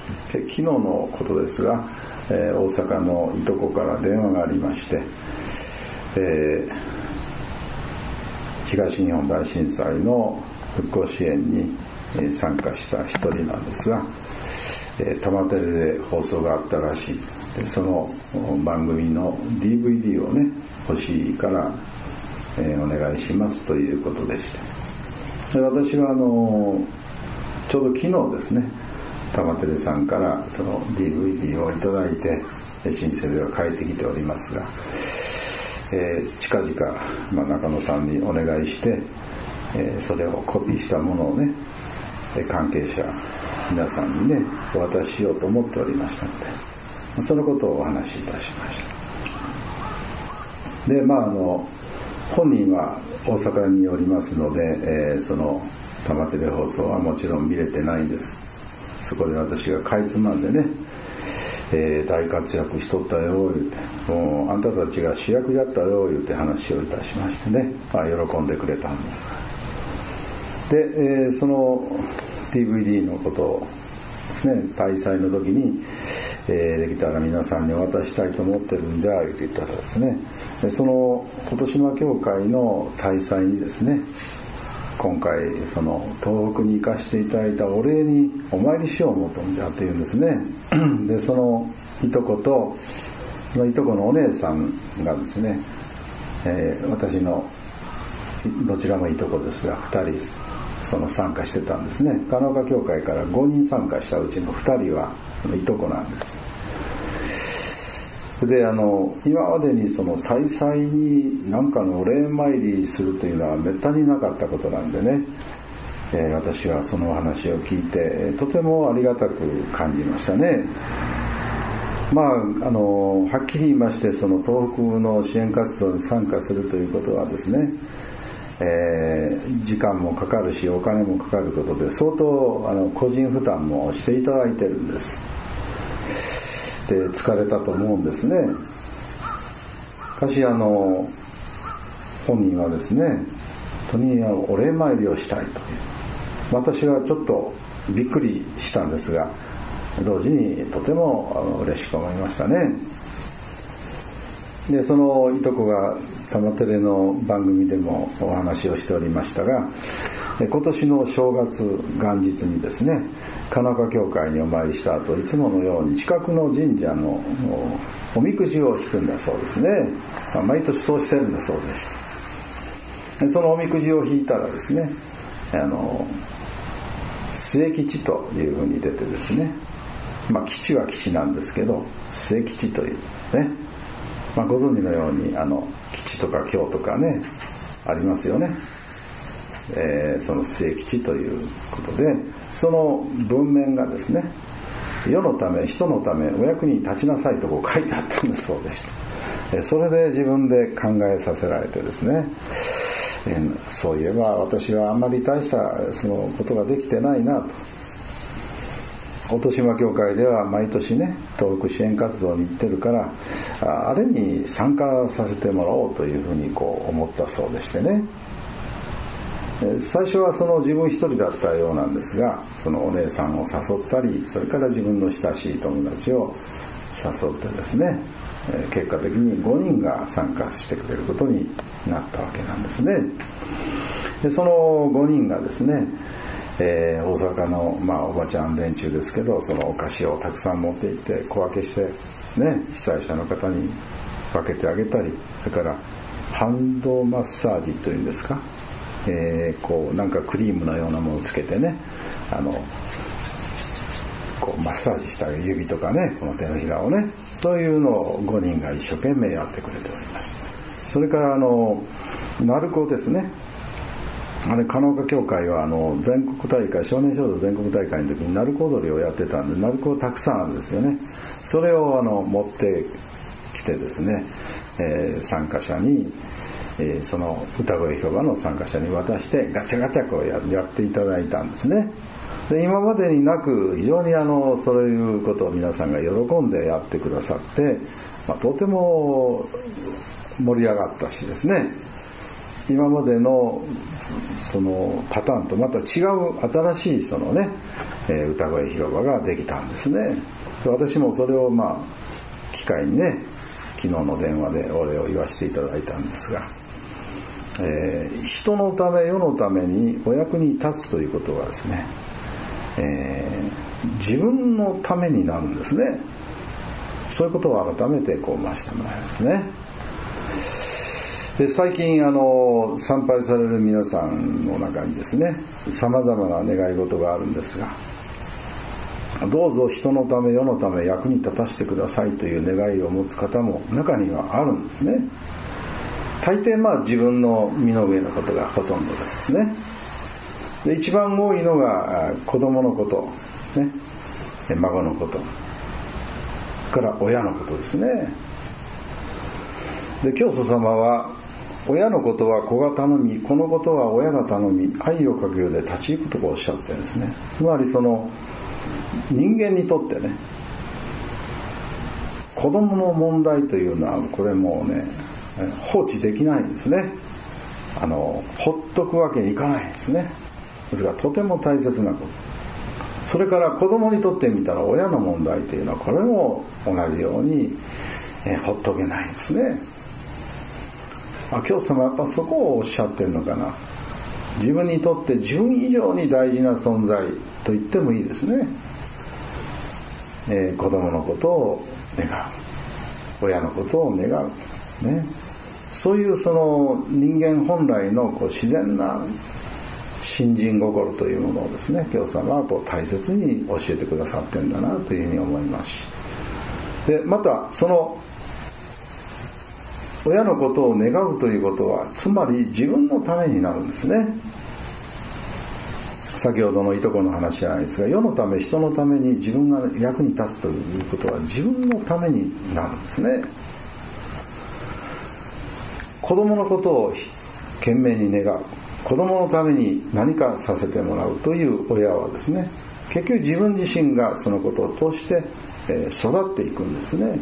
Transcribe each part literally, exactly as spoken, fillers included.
昨日のことですが、えー、大阪のいとこから電話がありまして、えー、東日本大震災の復興支援に参加した一人なんですが、玉テレで放送があったらしい。その番組の ディーブイディー をね欲しいから、えー、お願いしますということでして、で私はあのちょうど昨日ですね、玉テレさんからその ディーブイディー をいただいて新生では帰ってきておりますが、えー、近々、まあ、中野さんにお願いして、えー、それをコピーしたものをね関係者皆さんにねお渡ししようと思っておりましたので、そのことをお話しいたしました。でまああの本人は大阪におりますので、えー、その玉テレ放送はもちろん見れてないんです。そこで私がかいつまんでね、えー、大活躍しとったよ言うて、もうあんたたちが主役やったよ言うて話をいたしましてね、まあ、喜んでくれたんです。で、えー、その ディーブイディー のことをですね、大祭の時に、えー、できたら皆さんにお渡ししたいと思ってるんだ言って言ったらですね、でその琴島教会の大祭にですね、今回その東北に行かせていただいたお礼にお参りしよう思とんじゃっていうんですね。でそのいとことそのいとこのお姉さんがですね、えー、私のどちらもいとこですがふたりその参加してたんですね。金岡教会からごにん参加したうちのふたりはいとこなんです。であの今までにその大祭に何かのお礼参りするというのはめったになかったことなんでね、えー、私はその話を聞いてとてもありがたく感じましたね。まああのはっきり言いまして、その東北の支援活動に参加するということはですね、えー、時間もかかるしお金もかかることで相当あの個人負担もしていただいてるんです。で疲れたと思うんですね。しかしあの本人はですね、とにかくお礼参りをしたいという、私はちょっとびっくりしたんですが、同時にとても嬉しく思いましたね。でそのいとこが玉テレの番組でもお話をしておりましたが、今年の正月元日にですね、金岡教会にお参りした後、いつものように近くの神社のおみくじを引くんだそうですね。毎年そうしてるんだそうです。でそのおみくじを引いたらですね、あの末吉というふうに出てですね、まあ吉は吉なんですけど末吉というね、まあ、ご存知のようにあの吉とか凶とかねありますよね。えー、その末吉ということで、その文面がですね、世のため人のためお役に立ちなさいとこう書いてあったんだそうでした。それで自分で考えさせられてですね、えー、そういえば私はあんまり大したそのことができてないなと。音島教会では毎年ね東北支援活動に行ってるから、あれに参加させてもらおうというふうにこう思ったそうでしてね、最初はその自分一人だったようなんですが、そのお姉さんを誘ったり、それから自分の親しい友達を誘ってですね、結果的にごにんが参加してくれることになったわけなんですね。でそのごにんがですね、えー、大阪の、まあ、おばちゃん連中ですけど、そのお菓子をたくさん持っていって小分けしてね、被災者の方に分けてあげたり、それからハンドマッサージというんですか、えー、こうなんかクリームのようなものをつけてね、あのこうマッサージしたり、指とかね、この手のひらをね、そういうのをごにんが一生懸命やってくれておりました。それからあの鳴子ですね、あれ金岡教会はあの全国大会、少年少女全国大会の時に鳴子踊りをやってたんで、鳴子たくさんあるんですよね。それをあの持ってきてですね、えー、参加者に、えー、その歌声広場の参加者に渡してガチャガチャこう や, やっていただいたんですね。で今までになく非常にあのそういうことを皆さんが喜んでやってくださって、まあ、とても盛り上がったしですね、今までのそのパターンとまた違う新しいそのね、えー、歌声広場ができたんですね。私もそれをまあ機会にね、昨日の電話でお礼を言わせていただいたんですが、えー、人のため世のためにお役に立つということはですね、えー、自分のためになるんですね。そういうことを改めてこう増してもらいますね。で、最近あの参拝される皆さんの中にですね、様々な願い事があるんですが、どうぞ人のため世のため役に立たせてくださいという願いを持つ方も中にはあるんですね。大抵まあ自分の身の上のことがほとんどですね。で、一番多いのが子供のこと、ね、孫のことから親のことですね。で、教祖様は親のことは子が頼み、子のことは親が頼み、愛をかけようで立ち行くとこうおっしゃってるんですね。つまりその人間にとってね、子供の問題というのはこれもうね、放置できないんですね。あのほっとくわけにいかないんですね。ですからとても大切なこと。それから子供にとってみたら親の問題というのはこれも同じように、えー、ほっとけないんですね。あ、教祖様やっぱそこをおっしゃってるのかな。自分にとって自分以上に大事な存在と言ってもいいですね。えー、子供のことを願う、親のことを願う、ね、そういうその人間本来のこう自然な信心心というものをですね、教祖様はこう大切に教えてくださってんだなというふうに思いますし、でまたその親のことを願うということはつまり自分のためになるんですね。先ほどのいとこの話じゃないですが、世のため人のために自分が役に立つということは自分のためになるんですね。子供のことを懸命に願う、子供のために何かさせてもらうという親はですね、結局自分自身がそのことを通して育っていくんですね。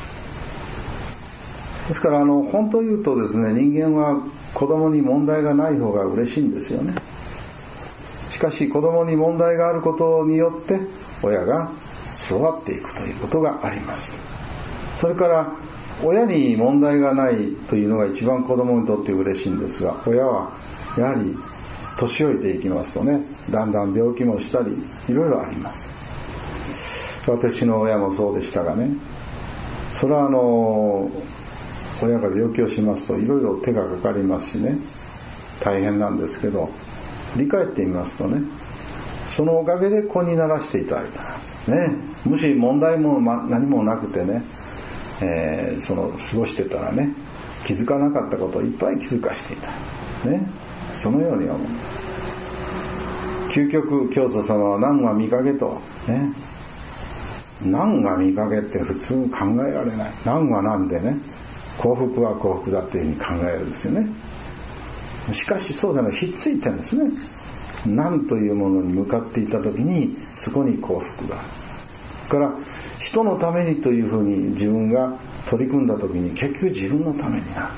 ですからあの本当を言うとですね、人間は子供に問題がない方が嬉しいんですよね。しかし子供に問題があることによって親が育っていくということがあります。それから親に問題がないというのが一番子供にとって嬉しいんですが、親はやはり年老いていきますとね、だんだん病気もしたりいろいろあります。私の親もそうでしたがね、それはあの親が病気をしますといろいろ手がかかりますしね、大変なんですけど、振り返ってみますとね、そのおかげで子にならしていただいたね、もし問題も何もなくてね、えー、その過ごしてたらね、気づかなかったことをいっぱい気づかしていたね、そのように思う。究極教祖様は何は見かけとね、何が見かけって普通考えられない。何は何でね、幸福は幸福だというふうに考えるんですよね。しかしそうじゃない、ひっついてるんですね。何というものに向かっていたときにそこに幸福がある。だから人のためにというふうに自分が取り組んだときに結局自分のためになる、ね、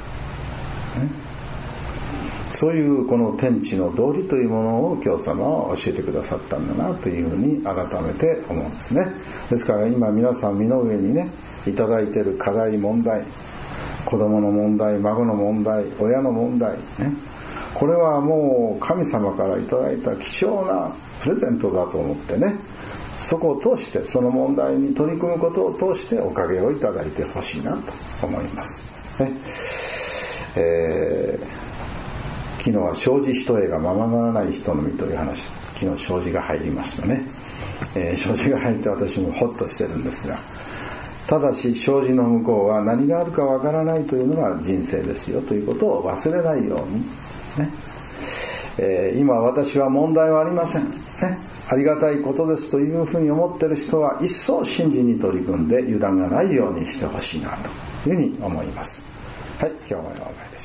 そういうこの天地の道理というものを教様は教えてくださったんだなというふうに改めて思うんですね。ですから今皆さん身の上にねいただいている課題問題、子供の問題、孫の問題、親の問題ね、これはもう神様からいただいた貴重なプレゼントだと思ってね、そこを通してその問題に取り組むことを通しておかげをいただいてほしいなと思いますね。えー、昨日は障子一重がままならない人のみという話、昨日障子が入りましたね、えー、障子が入って私もホッとしてるんですが、ただし障子の向こうは何があるかわからないというのが人生ですよということを忘れないようにね、えー、今私は問題はありません、ね、ありがたいことですというふうに思っている人は一層信心に取り組んで油断がないようにしてほしいなというふうに思います。はい、今日もお願いします。